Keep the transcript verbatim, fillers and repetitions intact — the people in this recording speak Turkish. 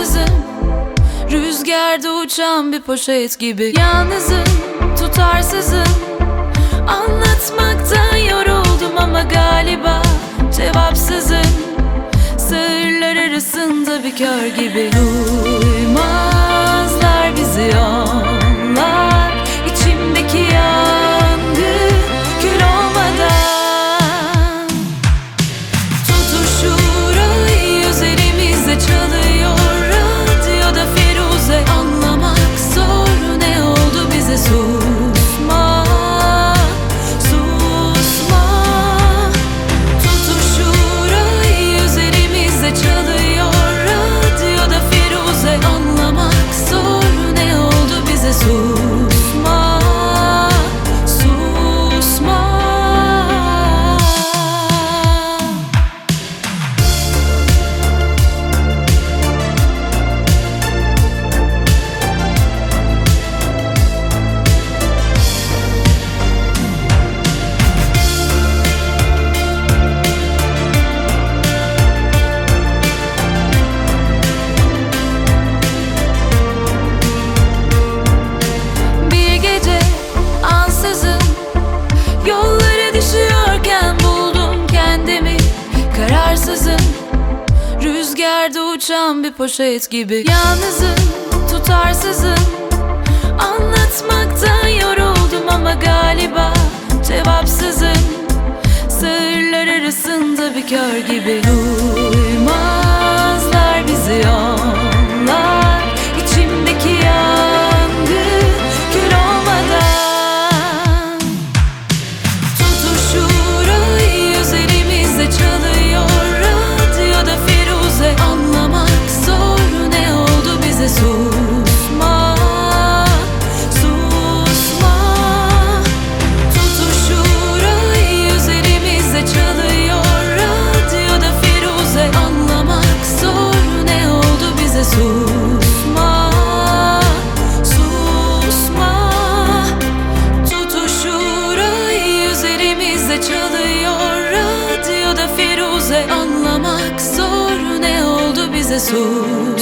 ansızın rüzgarda uçan bir poşet gibi. Yalnızım, tutarsızım, anlatmaktan yoruldum ama galiba cevapsızım. Sırlar arasında bir kör gibi. Duymazlar bizi onlar, içimdeki yangın kül olmadan. Tutuşur ay üzerimizde çalıyor radyoda Firuze. Anlamak zor, ne oldu bize? Susma, susma. Tutuşur ay üzerimizde çalıyor radyoda Firuze. Anlamak zor, ne oldu bize? Susma, susma. Bir gece ansızın yollara düşüyorken buldum kendimi. Kararsızım, rüzgarda uçan bir poşet gibi. Yalnızım, tutarsızım, anlatmaktan yoruldum ama galiba cevapsızım. Sırlar arasında bir kör gibi. Duymazlar bizi onlar, içimdeki yangın kül olmadan. Tutuşur ay üzerimizde çalıyor radyoda Firuze. Anlamak zor, ne oldu bize? Susma, susma. Tutuşur ay üzerimizde çalıyor radyoda Firuze. Anlamak zor, ne oldu bize? Susma, susma. Tutuşur ay üzerimizde çalıyor radyoda Firuze. Anlamak zor, ne oldu bize? Susma.